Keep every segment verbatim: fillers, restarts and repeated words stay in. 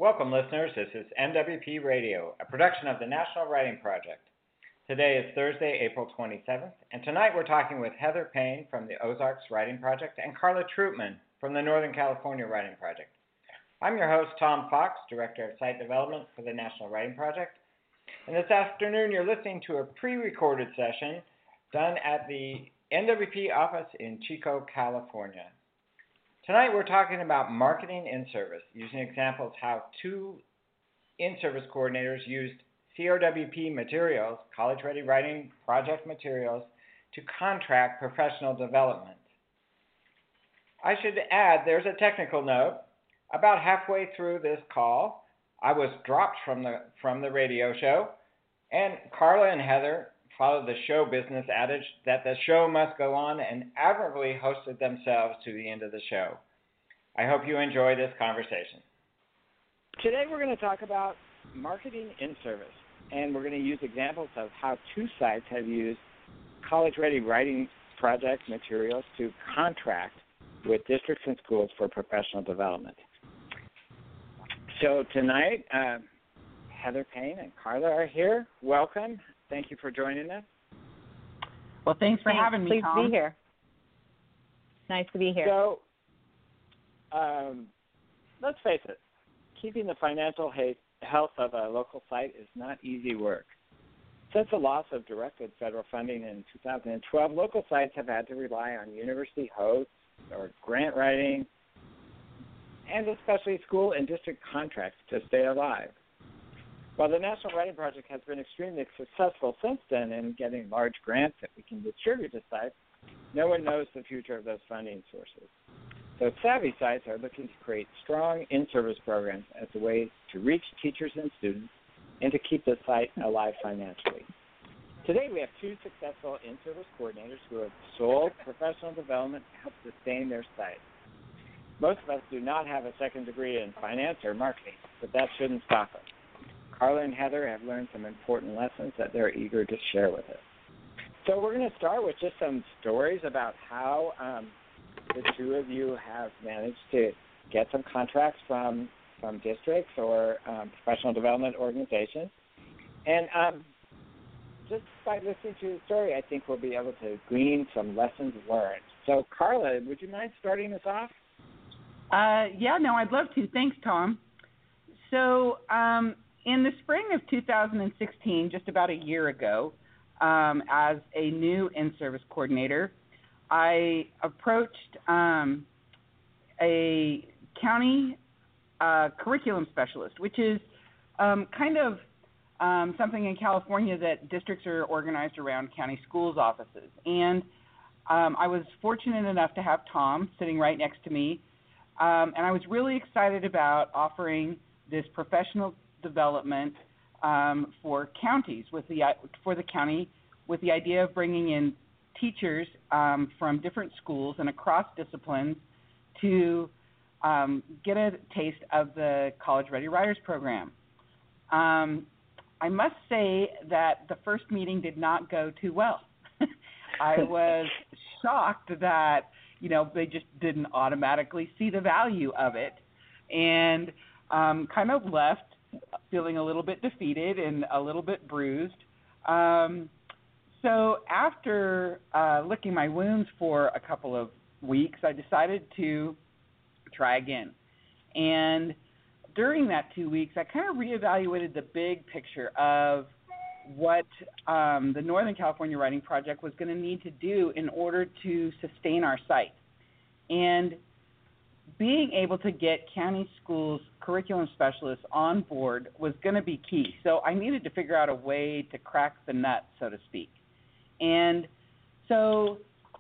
Welcome, listeners. This is N W P Radio, a production of the National Writing Project. Today is Thursday, April twenty-seventh, and tonight we're talking with Heather Payne from the Ozarks Writing Project and Carla Troutman from the Northern California Writing Project. I'm your host, Tom Fox, Director of Site Development for the National Writing Project. And this afternoon, you're listening to a pre-recorded session done at the N W P office in Chico, California. Tonight we're talking about marketing in-service, using examples how two in-service coordinators used C R W P materials, College Ready Writing Project materials, to contract professional development. I should add, there's a technical note. About halfway through this call, I was dropped from the from the radio show, and Carla and Heather followed the show business adage that the show must go on and admirably hosted themselves to the end of the show. I hope you enjoy this conversation. Today we're going to talk about marketing in service, and we're going to use examples of how two sites have used college-ready writing project materials to contract with districts and schools for professional development. So tonight, uh, Heather Payne and Carla are here. Welcome. Thank you for joining us. Well, thanks for thanks. having me, Pleased Tom. to be here. Nice to be here. So, um, let's face it, keeping the financial health of a local site is not easy work. Since the loss of directed federal funding in two thousand twelve, local sites have had to rely on university hosts or grant writing, and especially school and district contracts to stay alive. While the National Writing Project has been extremely successful since then in getting large grants that we can distribute to sites, no one knows the future of those funding sources. So savvy sites are looking to create strong in-service programs as a way to reach teachers and students and to keep the site alive financially. Today we have two successful in-service coordinators who have sold professional development to help sustain their site. Most of us do not have a second degree in finance or marketing, but that shouldn't stop us. Carla and Heather have learned some important lessons that they're eager to share with us. So we're going to start with just some stories about how um, the two of you have managed to get some contracts from, from districts or um, professional development organizations. And um, just by listening to the story, I think we'll be able to glean some lessons learned. So Carla, would you mind starting us off? Uh, yeah, no, I'd love to. Thanks, Tom. So um, in the spring of two thousand sixteen, just about a year ago, um, as a new in-service coordinator, I approached um, a county uh, curriculum specialist, which is um, kind of um, something in California that districts are organized around county schools offices. And um, I was fortunate enough to have Tom sitting right next to me. Um, and I was really excited about offering this professional development um, for counties with the for the county with the idea of bringing in teachers um, from different schools and across disciplines to um, get a taste of the College Ready Writers program. Um, I must say that the first meeting did not go too well. I was shocked that you know, they just didn't automatically see the value of it, and um, kind of left feeling a little bit defeated and a little bit bruised. Um, so after uh, licking my wounds for a couple of weeks, I decided to try again. And during that two weeks, I kind of reevaluated the big picture of what um, the Northern California Writing Project was going to need to do in order to sustain our site. And being able to get county schools curriculum specialists on board was going to be key. So I needed to figure out a way to crack the nut, so to speak. And so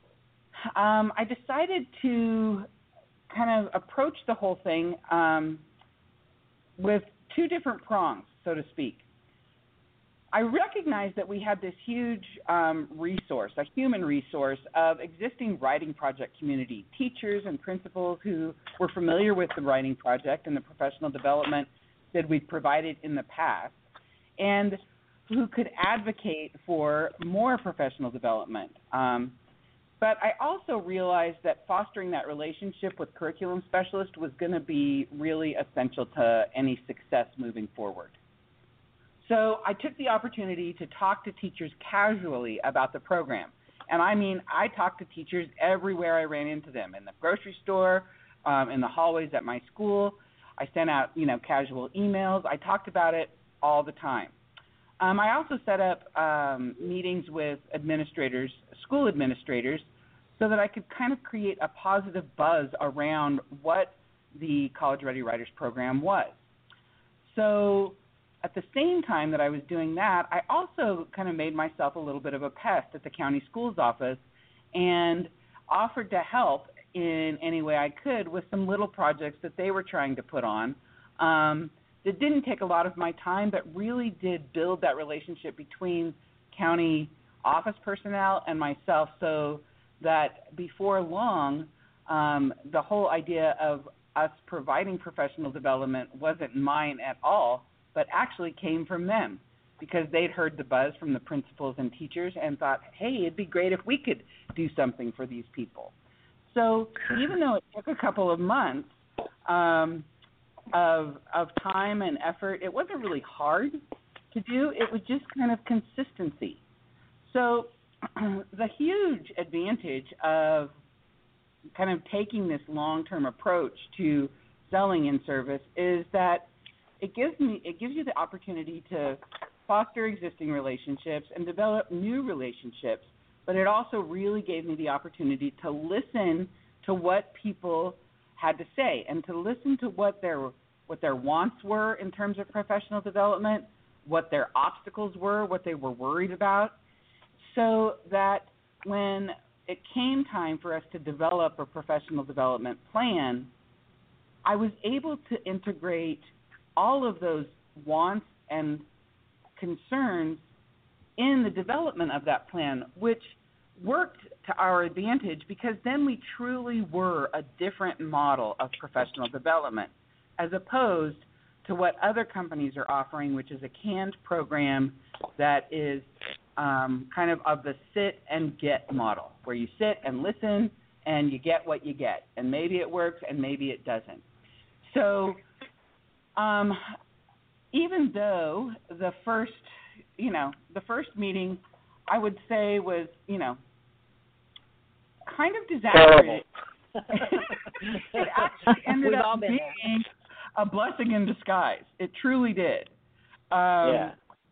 um, I decided to kind of approach the whole thing um, with two different prongs, so to speak. I recognized that we had this huge um, resource, a human resource of existing writing project community, teachers and principals who were familiar with the writing project and the professional development that we'd provided in the past, and who could advocate for more professional development. Um, But I also realized that fostering that relationship with curriculum specialists was going to be really essential to any success moving forward. So I took the opportunity to talk to teachers casually about the program. And I mean, I talked to teachers everywhere I ran into them, in the grocery store, um, in the hallways at my school. I sent out, you know, casual emails. I talked about it all the time. Um, I also set up um, meetings with administrators, school administrators, so that I could kind of create a positive buzz around what the College Ready Writers program was. So at the same time that I was doing that, I also kind of made myself a little bit of a pest at the county schools office and offered to help in any way I could with some little projects that they were trying to put on. Um, It didn't take a lot of my time, but really did build that relationship between county office personnel and myself, so that before long, um, the whole idea of us providing professional development wasn't mine at all, but actually came from them, because they'd heard the buzz from the principals and teachers and thought, hey, it'd be great if we could do something for these people. So even though it took a couple of months, um, of of time and effort, it wasn't really hard to do. It was just kind of consistency. So the huge advantage of kind of taking this long-term approach to selling in service is that it gives me it gives you the opportunity to foster existing relationships and develop new relationships, but it also really gave me the opportunity to listen to what people had to say and to listen to what their what their wants were in terms of professional development, what their obstacles were, what they were worried about, so that when it came time for us to develop a professional development plan, I was able to integrate all of those wants and concerns in the development of that plan, which worked to our advantage, because then we truly were a different model of professional development as opposed to what other companies are offering, which is a canned program that is um, kind of of the sit and get model, where you sit and listen and you get what you get, and maybe it works and maybe it doesn't. So um, even though the first, you know, the first meeting, I would say was, you know, kind of disastrous. It actually ended We've up being a blessing in disguise. It truly did. Um, yeah.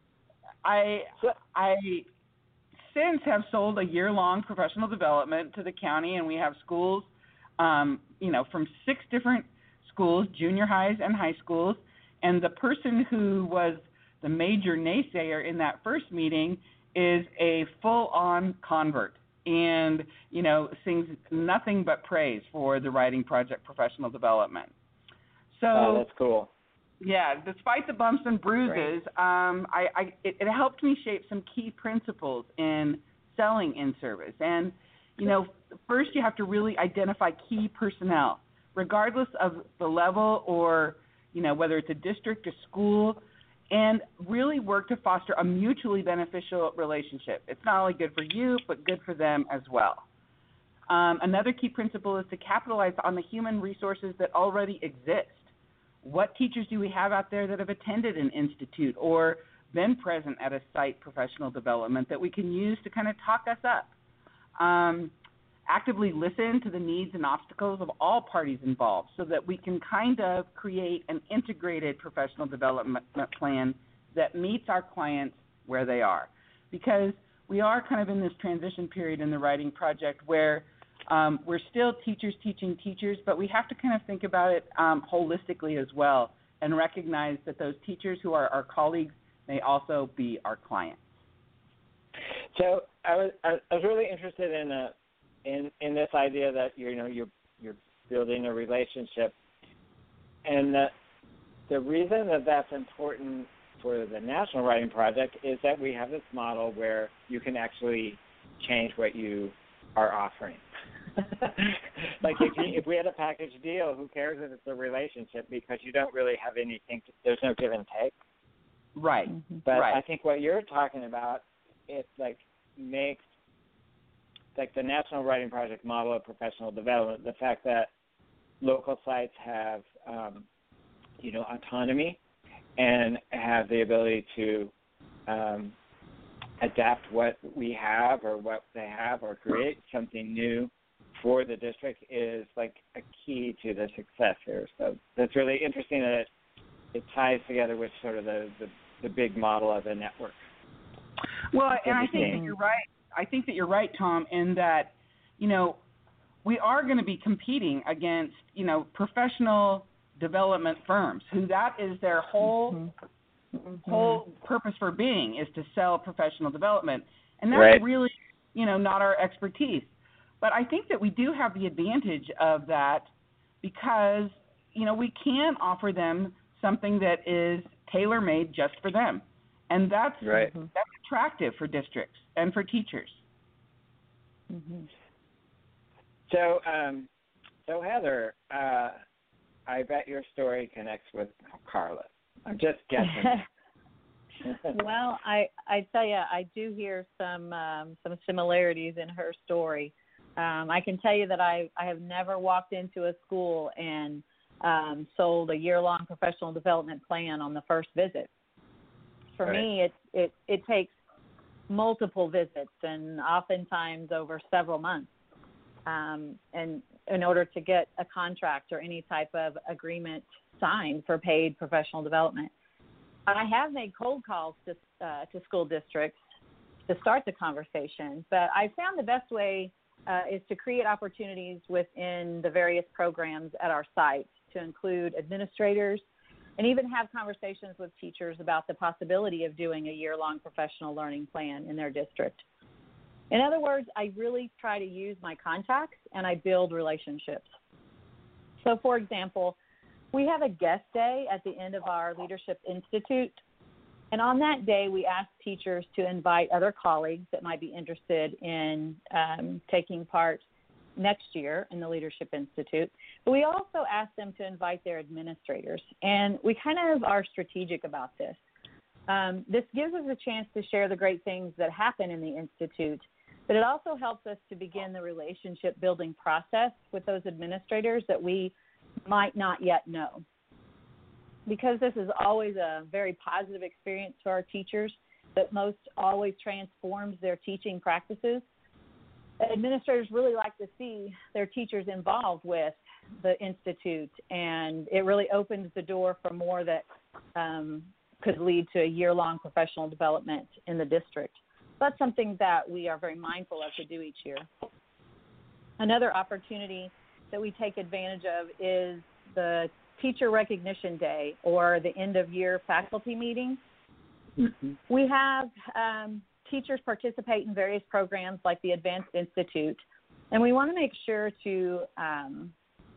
I I since have sold a year-long professional development to the county, and we have schools, um, you know, from six different schools, junior highs and high schools. And the person who was the major naysayer in that first meeting is a full-on convert, and, you know, sings nothing but praise for the Writing Project professional development. So oh, that's cool. Yeah, despite the bumps and bruises, um, I, I it, it helped me shape some key principles in selling in service. And, you know, first you have to really identify key personnel, regardless of the level or, you know, whether it's a district, a school, and really work to foster a mutually beneficial relationship. It's not only good for you, but good for them as well. Um, another key principle is to capitalize on the human resources that already exist. What teachers do we have out there that have attended an institute or been present at a site professional development that we can use to kind of talk us up? Um, actively listen to the needs and obstacles of all parties involved so that we can kind of create an integrated professional development plan that meets our clients where they are. Because we are kind of in this transition period in the Writing Project where um, we're still teachers teaching teachers, but we have to kind of think about it um, holistically as well and recognize that those teachers who are our colleagues may also be our clients. So I was I was really interested in a in in this idea that you're you know you're you're building a relationship, and the the reason that that's important for the National Writing Project is that we have this model where you can actually change what you are offering. Like if, you, if we had a package deal, who cares if it's a relationship, because you don't really have anything. To, there's no give and take. Right. But right. I think what you're talking about, it like makes like the National Writing Project model of professional development, the fact that local sites have, um, you know, autonomy and have the ability to um, adapt what we have or what they have or create something new for the district is like a key to the success here. So that's really interesting that it, it ties together with sort of the, the, the big model of the network. Well, and I think that you're right. I think that you're right, Tom, in that, you know, we are going to be competing against, you know, professional development firms who that is their whole mm-hmm. whole purpose for being is to sell professional development. And that's right. really, you know, not our expertise. But I think that we do have the advantage of that because, you know, we can offer them something that is tailor-made just for them. And that's right. that's attractive for districts and for teachers. Mm-hmm. So, um, so Heather, uh, I bet your story connects with Carla. I'm just guessing. Well, I I tell you, I do hear some um, some similarities in her story. Um, I can tell you that I I have never walked into a school and um, sold a year-long professional development plan on the first visit. For right. me, it, it it takes multiple visits and oftentimes over several months, um, and in order to get a contract or any type of agreement signed for paid professional development. I have made cold calls to uh, to school districts to start the conversation, but I found the best way uh, is to create opportunities within the various programs at our site to include administrators, and even have conversations with teachers about the possibility of doing a year-long professional learning plan in their district. In other words, I really try to use my contacts and I build relationships. So, for example, we have a guest day at the end of our Leadership Institute, and on that day we ask teachers to invite other colleagues that might be interested in um, taking part next year in the Leadership Institute, but we also ask them to invite their administrators, and we kind of are strategic about this. Um, this gives us a chance to share the great things that happen in the Institute, but it also helps us to begin the relationship building process with those administrators that we might not yet know. Because this is always a very positive experience for our teachers that most always transforms their teaching practices, administrators really like to see their teachers involved with the Institute, and it really opens the door for more that um, could lead to a year-long professional development in the district. That's something that we are very mindful of to do each year. Another opportunity that we take advantage of is the Teacher Recognition Day or the end-of-year faculty meeting. Mm-hmm. We have um, teachers participate in various programs like the Advanced Institute, and we want to make sure to um,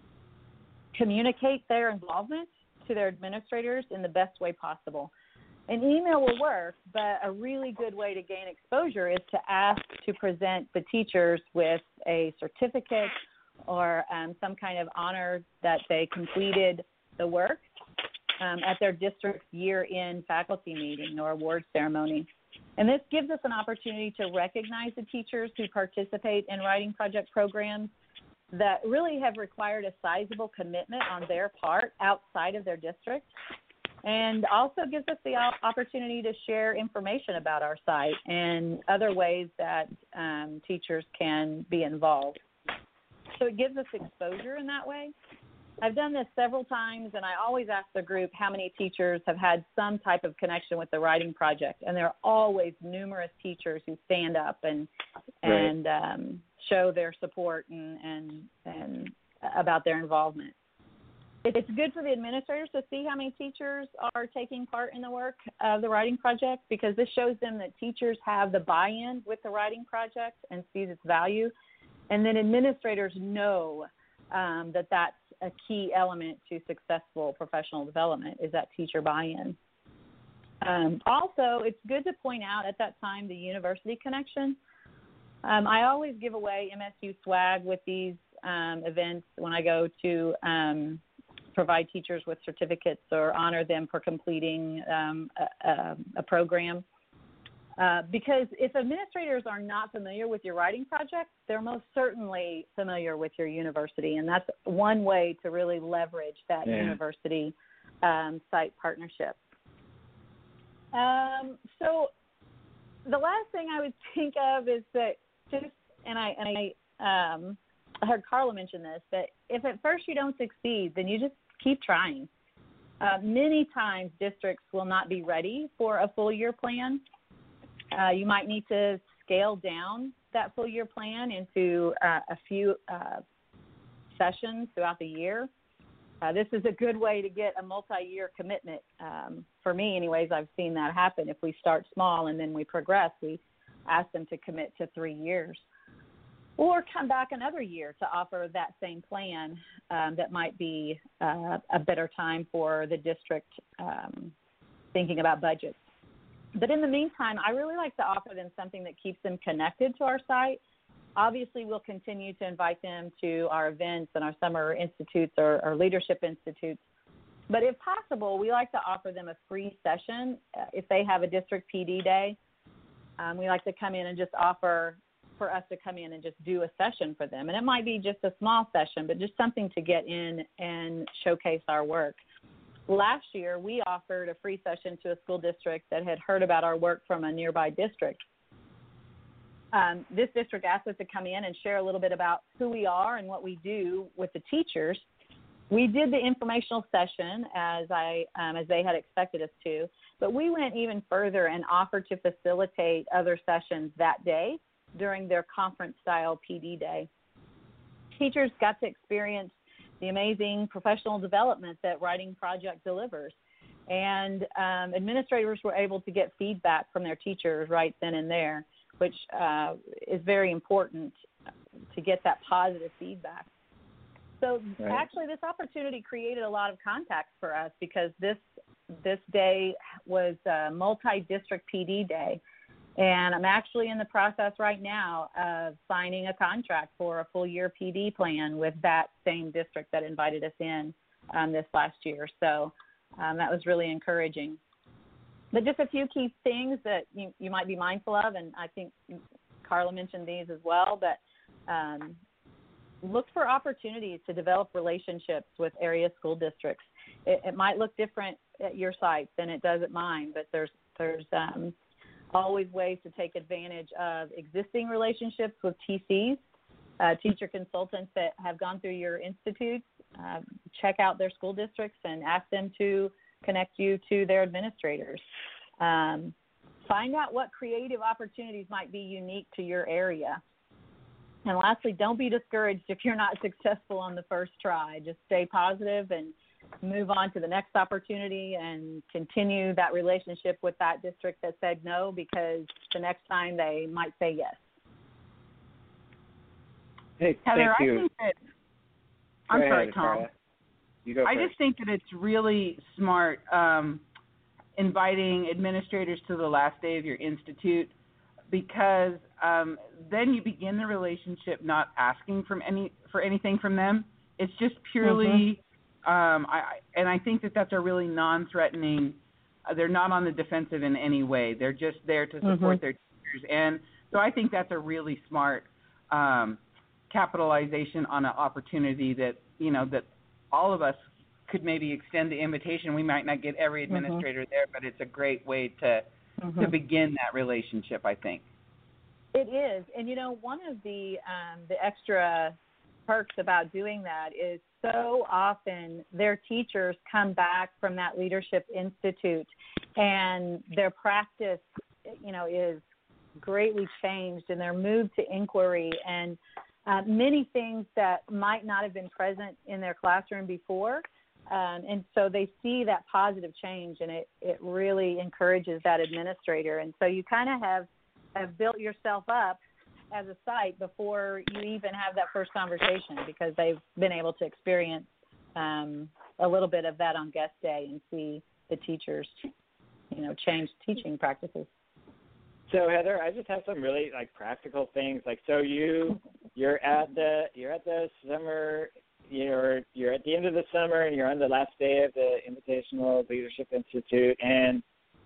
communicate their involvement to their administrators in the best way possible. An email will work, but a really good way to gain exposure is to ask to present the teachers with a certificate or um, some kind of honor that they completed the work um, at their district's year-end faculty meeting or award ceremony. And this gives us an opportunity to recognize the teachers who participate in writing project programs that really have required a sizable commitment on their part outside of their district, and also gives us the opportunity to share information about our site and other ways that um, teachers can be involved. So it gives us exposure in that way. I've done this several times, and I always ask the group how many teachers have had some type of connection with the writing project, and there are always numerous teachers who stand up and right. and um, show their support and, and and about their involvement. It's good for the administrators to see how many teachers are taking part in the work of the writing project, because this shows them that teachers have the buy-in with the writing project and sees its value. And then administrators know um, that that's a key element to successful professional development, is that teacher buy-in. Um, also, it's good to point out at that time the university connection. Um, I always give away M S U swag with these um, events when I go to um, provide teachers with certificates or honor them for completing um, a, a, a program. Uh, because if administrators are not familiar with your writing project, they're most certainly familiar with your university, and that's one way to really leverage that yeah. university um, site partnership. Um, so the last thing I would think of is that just, and I, and I, um, I heard Carla mention this, that if at first you don't succeed, then you just keep trying. Uh, many times districts will not be ready for a full year plan. Uh, you might need to scale down that full year plan into uh, a few uh, sessions throughout the year. Uh, this is a good way to get a multi-year commitment. Um, for me, anyways, I've seen that happen. If we start small and then we progress, we ask them to commit to three years. Or come back another year to offer that same plan um, that might be uh, a better time for the district um, thinking about budgets. But in the meantime, I really like to offer them something that keeps them connected to our site. Obviously, we'll continue to invite them to our events and our summer institutes or, or leadership institutes. But if possible, we like to offer them a free session. Uh, if they have a district P D day, um, we like to come in and just offer for us to come in and just do a session for them. And it might be just a small session, but just something to get in and showcase our work. Last year, we offered a free session to a school district that had heard about our work from a nearby district. Um, this district asked us to come in and share a little bit about who we are and what we do with the teachers. We did the informational session as I um, as they had expected us to, but we went even further and offered to facilitate other sessions that day during their conference-style P D day. Teachers got to experience the amazing professional development that Writing Project delivers. And um, administrators were able to get feedback from their teachers right then and there, which uh, is very important to get that positive feedback. So right. Actually, this opportunity created a lot of contacts for us because this this day was a multi-district P D day. And I'm actually in the process right now of signing a contract for a full year P D plan with that same district that invited us in um, this last year. So um, that was really encouraging. But just a few key things that you, you might be mindful of, and I think Carla mentioned these as well, but um, look for opportunities to develop relationships with area school districts. It, it might look different at your site than it does at mine, but there's there's um, always ways to take advantage of existing relationships with T Cs, uh, teacher consultants that have gone through your institutes. Uh, check out their school districts and ask them to connect you to their administrators. Um, find out what creative opportunities might be unique to your area. And lastly, don't be discouraged if you're not successful on the first try. Just stay positive and move on to the next opportunity and continue that relationship with that district that said no, because the next time they might say yes. Hey, Heather, thank you. I think that, I'm go sorry, ahead, Tom. Carla. You go I first. just think that it's really smart um, inviting administrators to the last day of your institute, because um, then you begin the relationship not asking from any for anything from them. It's just purely, mm-hmm. um, I, and I think that that's a really non-threatening. Uh, they're not on the defensive in any way. They're just there to support mm-hmm. their teachers, and so I think that's a really smart um, capitalization on an opportunity that you know that all of us could maybe extend the invitation. We might not get every administrator mm-hmm. there, but it's a great way to mm-hmm. to begin that relationship, I think. It is. And, you know, one of the um, the extra perks about doing that is so often their teachers come back from that Leadership Institute and their practice, you know, is greatly changed, and they're moved to inquiry, and uh, many things that might not have been present in their classroom before. Um, and so they see that positive change, and it, it really encourages that administrator. And so you kind of have, have built yourself up as a site before you even have that first conversation, because they've been able to experience um, a little bit of that on guest day and see the teachers, you know, change teaching practices. So Heather, I just have some really like practical things. Like, so you you're at the you're at the summer, you're you're at the end of the summer, and you're on the last day of the Invitational Leadership Institute, and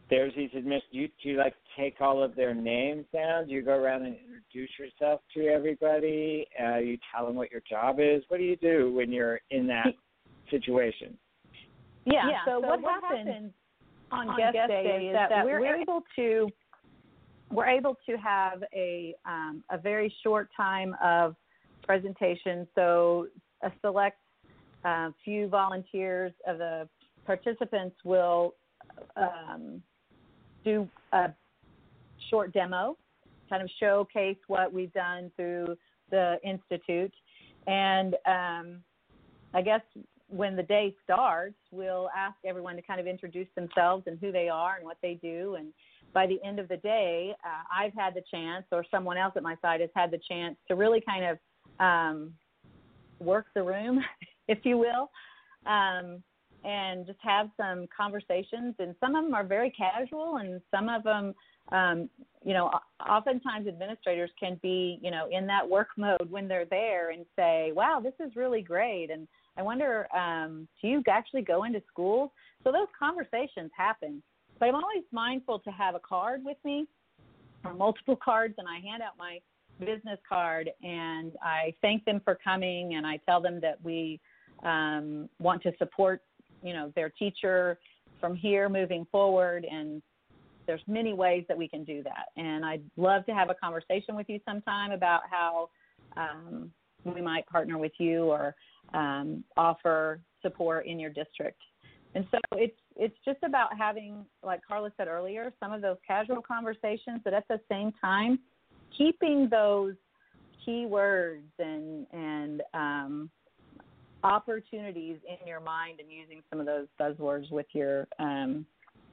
there's these admins. Do you, do you like take all of their names down? Do you go around and introduce yourself to everybody? Uh, you tell them what your job is. What do you do when you're in that situation? Yeah. Yeah, So, so what, what happens, happens on, on guest, guest day, day is is that, that we're, we're able to we're able to have a um, a very short time of presentation. So a select uh, few volunteers of the participants will um, do a short demo, kind of showcase what we've done through the Institute. And um, I guess when the day starts, we'll ask everyone to kind of introduce themselves and who they are and what they do. And by the end of the day, uh, I've had the chance, or someone else at my side has had the chance to really kind of um, work the room, if you will, um, and just have some conversations. And some of them are very casual, and some of them, um, you know, oftentimes administrators can be, you know, in that work mode when they're there and say, wow, this is really great. And I wonder, um, do you actually go into schools? So those conversations happen. But I'm always mindful to have a card with me, or multiple cards, and I hand out my business card, and I thank them for coming, and I tell them that we um, want to support, you know, their teacher from here moving forward, and there's many ways that we can do that. And I'd love to have a conversation with you sometime about how um, we might partner with you or um, offer support in your district. And so it's it's just about having, like Carla said earlier, some of those casual conversations, but at the same time, keeping those key words and and um, opportunities in your mind, and using some of those buzzwords with your um,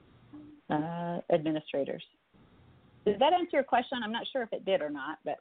uh, administrators. Did that answer your question? I'm not sure if it did or not, but.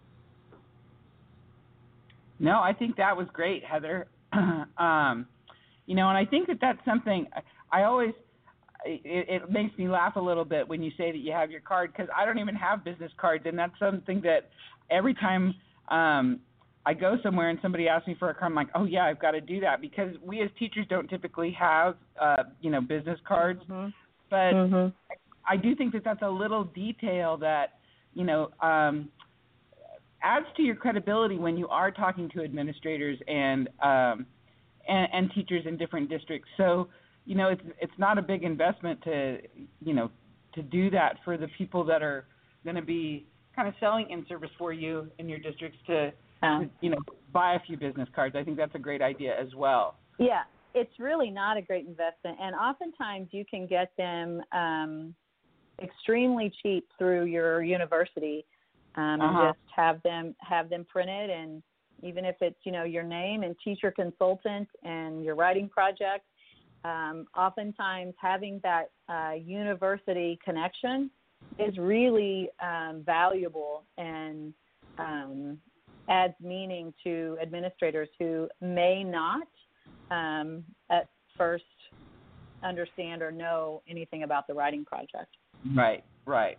No, I think that was great, Heather. um, you know, and I think that that's something I, I always, it, it makes me laugh a little bit when you say that you have your card, because I don't even have business cards, and that's something that every time um, I go somewhere and somebody asks me for a card, I'm like, oh yeah, I've got to do that, because we as teachers don't typically have, uh, you know, business cards, Mm-hmm. but mm-hmm. I do think that that's a little detail that, you know, um, adds to your credibility when you are talking to administrators and, um, and and teachers in different districts. So, you know, it's it's not a big investment to, you know, to do that for the people that are going to be kind of selling in service for you in your districts to, Um, to, you know, buy a few business cards. I think that's a great idea as well. Yeah, it's really not a great investment, and oftentimes you can get them um, extremely cheap through your university, um, Uh-huh. and just have them have them printed. And even if it's, you know, your name and teacher consultant and your writing project, um, oftentimes having that uh, university connection is really um, valuable and um, adds meaning to administrators who may not um, at first understand or know anything about the writing project. Right, right.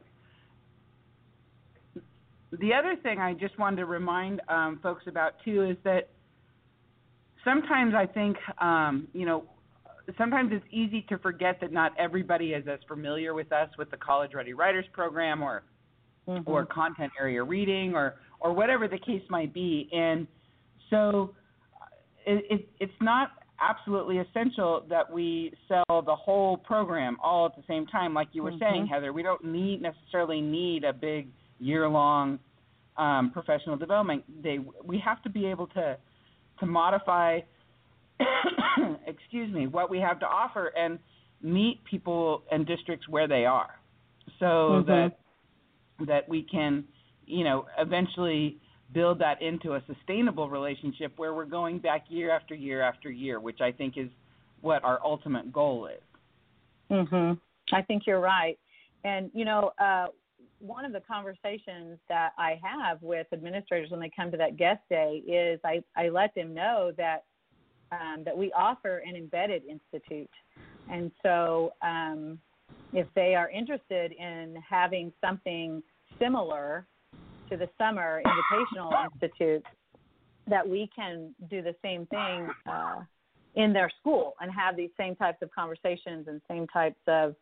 The other thing I just wanted to remind um, folks about, too, is that sometimes I think, um, you know, sometimes it's easy to forget that not everybody is as familiar with us with the College Ready Writers Program or Mm-hmm. or content area reading or, or whatever the case might be. And so it, it, it's not absolutely essential that we sell the whole program all at the same time. Like you were Mm-hmm. saying, Heather, we don't need necessarily need a big year-long um, professional development day. We have to be able to to modify, excuse me, what we have to offer and meet people and districts where they are, so Mm-hmm. that that we can, you know, eventually build that into a sustainable relationship where we're going back year after year after year, which I think is what our ultimate goal is. Mhm. I think you're right. And, you know, uh, one of the conversations that I have with administrators when they come to that guest day is I, I let them know that um, that we offer an embedded institute. And so um, if they are interested in having something similar to the Summer Invitational Institute, that we can do the same thing uh, in their school and have these same types of conversations and same types of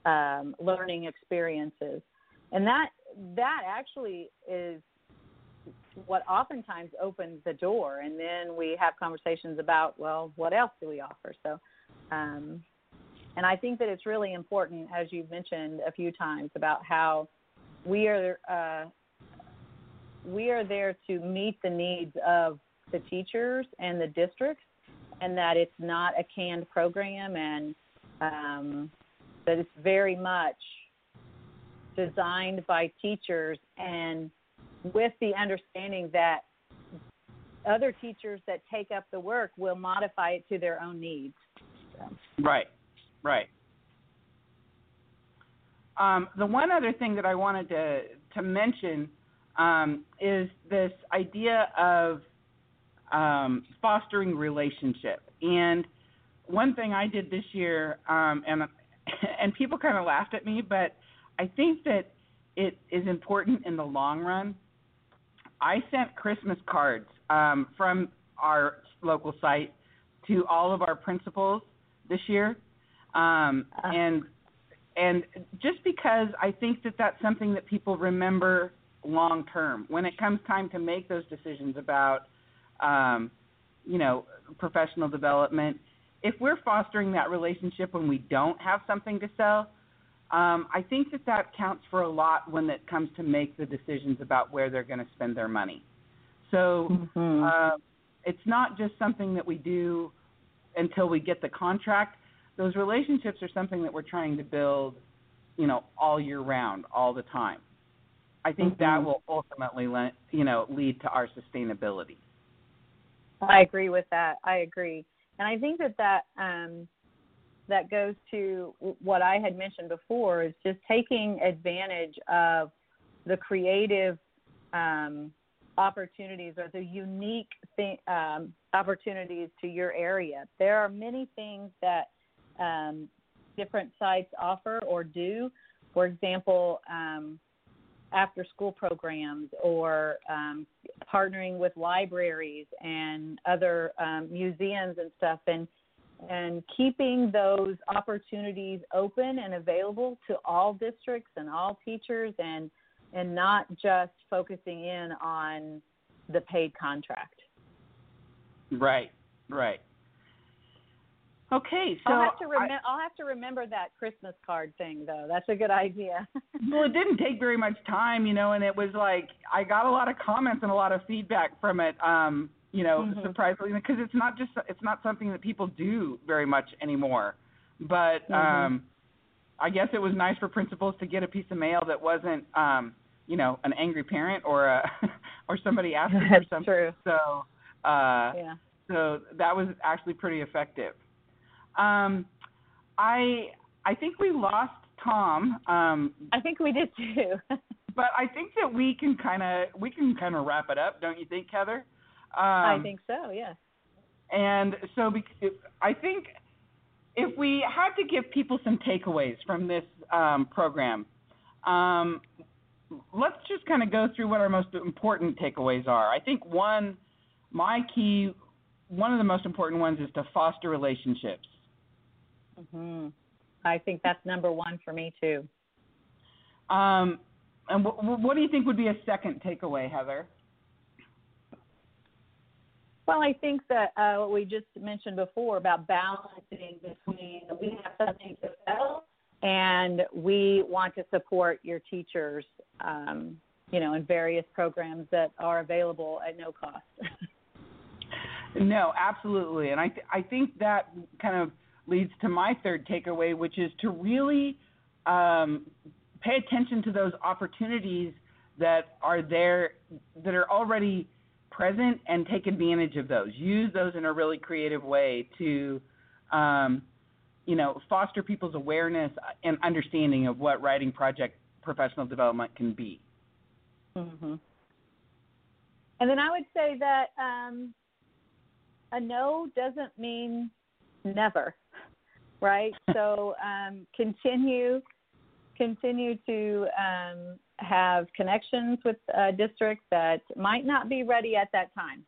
um, learning experiences. And that that actually is what oftentimes opens the door. And then we have conversations about, well, what else do we offer? So, um, and I think that it's really important, as you've mentioned a few times, about how we are uh, we are there to meet the needs of the teachers and the districts, and that it's not a canned program, and um, that it's very much designed by teachers and with the understanding that other teachers that take up the work will modify it to their own needs. So. Right, right. Um, the one other thing that I wanted to, to mention um, is this idea of um, fostering relationship. And one thing I did this year, um, and and people kind of laughed at me, but I think that it is important in the long run. I sent Christmas cards um, from our local site to all of our principals this year, um, uh. and and just because I think that that's something that people remember long term when it comes time to make those decisions about, um, you know, professional development. If we're fostering that relationship when we don't have something to sell, um, I think that that counts for a lot when it comes to make the decisions about where they're going to spend their money. So mm-hmm. uh, it's not just something that we do until we get the contract. Those relationships are something that we're trying to build, you know, all year round, all the time. I think mm-hmm. that will ultimately, you know, lead to our sustainability. I agree with that. I agree. And I think that that, um, that goes to what I had mentioned before, is just taking advantage of the creative um, opportunities or the unique thing, um, opportunities to your area. There are many things that um, different sites offer or do. For example, um, after-school programs or um, partnering with libraries and other um, museums and stuff, and and keeping those opportunities open and available to all districts and all teachers, and and not just focusing in on the paid contract. Right, right. Okay, so I'll have to rem- I, I'll have to remember that Christmas card thing, though. That's a good idea. Well, it didn't take very much time, you know, and it was like I got a lot of comments and a lot of feedback from it. Um, you know, mm-hmm. surprisingly, because it's not just it's not something that people do very much anymore. But mm-hmm. um, I guess it was nice for principals to get a piece of mail that wasn't, um, you know, an angry parent or a or somebody asking for something. True. So, uh, yeah. So that was actually pretty effective. Um, I I think we lost Tom. Um, I think we did too. But I think that we can kind of we can kind of wrap it up, don't you think, Heather? Um, I think so. Yes. And so I think if we had to give people some takeaways from this um, program, um, let's just kind of go through what our most important takeaways are. I think one, my key, one of the most important ones is to foster relationships. Mm-hmm. I think that's number one for me too. Um, and w- w- what do you think would be a second takeaway, Heather? Well, I think that uh, what we just mentioned before about balancing between we have something to sell and we want to support your teachers, um, you know, in various programs that are available at no cost. No, absolutely. And I th- I think that kind of leads to my third takeaway, which is to really um, pay attention to those opportunities that are there, that are already present, and take advantage of those. Use those in a really creative way to, um, you know, foster people's awareness and understanding of what writing project professional development can be. Mm-hmm. And then I would say that um, a no doesn't mean never, right? So um, continue, continue to um, have connections with uh, districts that might not be ready at that time.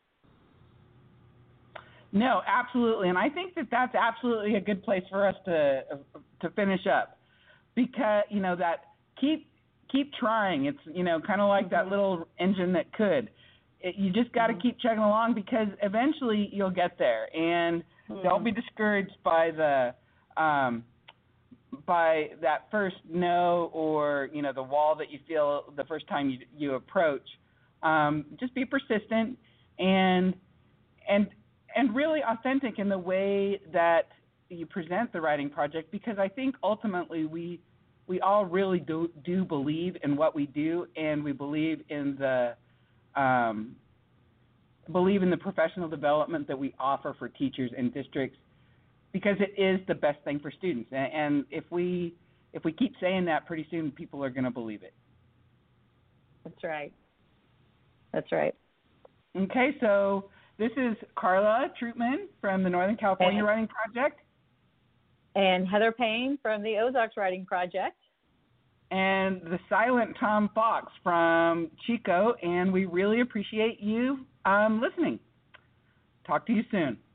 No, absolutely, and I think that that's absolutely a good place for us to to finish up. because you know that keep keep trying. It's you know kind of like mm-hmm. that little engine that could. It, you just got to mm-hmm. keep chugging along because eventually you'll get there. And mm-hmm. don't be discouraged by the um, by that first no or you know the wall that you feel the first time you you approach. Um, just be persistent and and and really authentic in the way that you present the writing project, because I think ultimately we we all really do do believe in what we do, and we believe in the um, believe in the professional development that we offer for teachers and districts, because it is the best thing for students. And, and if we if we keep saying that, pretty soon people are going to believe it. That's right. That's right. Okay, so this is Carla Troutman from the Northern California and, Writing Project. And Heather Payne from the Ozarks Writing Project. And the silent Tom Fox from Chico, and we really appreciate you um, listening. Talk to you soon.